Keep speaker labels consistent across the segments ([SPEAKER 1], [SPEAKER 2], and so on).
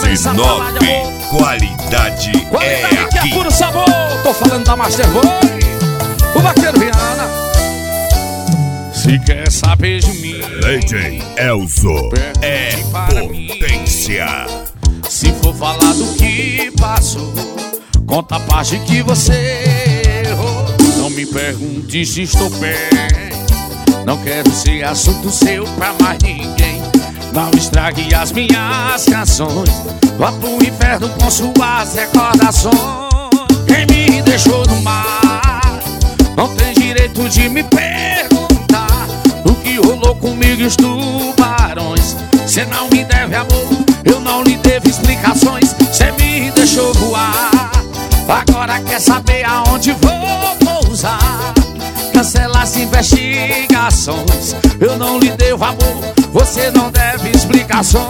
[SPEAKER 1] S9, qualidade é
[SPEAKER 2] que é
[SPEAKER 1] aqui.
[SPEAKER 2] puro sabor. Tô falando da Master Boy, o Vaqueiro Viana. Se quer saber de mim,
[SPEAKER 1] DJ Elzo é potência.
[SPEAKER 2] se for falar do que passou, conta a parte que você errou. Não me pergunte se estou bem, não quero ser assunto seu pra mais ninguém. Não estrague as minhas canções, vá pro inferno com suas recordações. Quem me deixou no mar não tem direito de me perguntar o que rolou comigo e os tubarões. Cê não me deve amor, eu não lhe devo explicações. Cê me deixou voar, agora quer saber aonde vou pousar. Cancela as investigações, eu não lhe devo amor, você não deve explicações.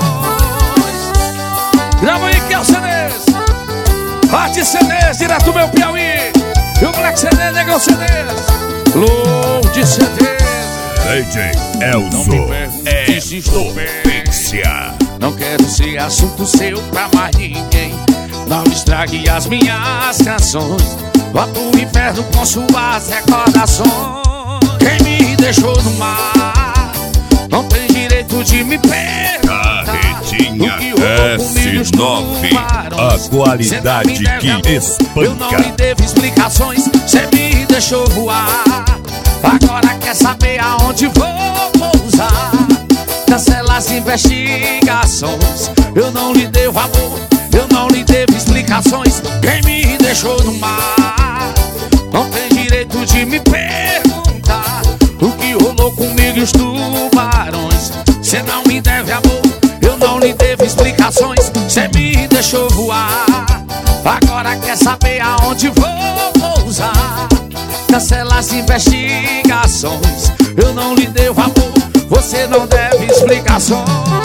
[SPEAKER 2] Grava aí que é o CDs, Arte CDs, direto do meu Piauí. E o Black CD, Negão CDs, Load CDs.
[SPEAKER 1] DJ Elzo é potência.
[SPEAKER 2] Não quero ser assunto seu pra mais ninguém. Não estrague as minhas canções, vá pro inferno com suas recordações. Quem me deixou no mar não tem direito de me perguntar
[SPEAKER 1] Carretinha
[SPEAKER 2] o que rolou comigo e os
[SPEAKER 1] S9,
[SPEAKER 2] tubarões.
[SPEAKER 1] a qualidade
[SPEAKER 2] Cê não me deve
[SPEAKER 1] que
[SPEAKER 2] amor, eu não lhe
[SPEAKER 1] espanca.
[SPEAKER 2] devo explicações. Cê me deixou voar, agora quer saber aonde vou pousar. Cancela as investigações, eu não lhe devo amor, eu não lhe devo explicações. Quem me deixou no mar não tem direito de me perguntar o que rolou comigo e os tubarões. Cê não me deve amor, eu não lhe devo explicações. Cê me deixou voar, agora quer saber aonde vou pousar. Cancela as investigações, eu não lhe devo amor, você não deve explicações.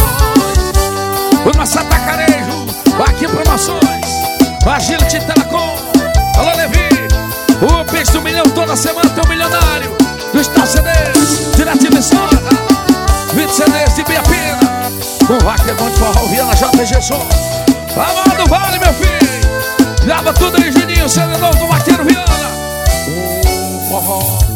[SPEAKER 2] O nosso atacarejo, aqui Promoções, o Agility Telecom. Alô Levi, o Pix do milhão toda semana tem um milionário. Do Star CDs, direto de Viçosa, 20 CDs de Biapina, com o Vaqueiro Bom de Forró, Viana JG Show. Amado Vale, meu filho, grava tudo aí, Juninho, CD novo do Vaqueiro Viana. O forró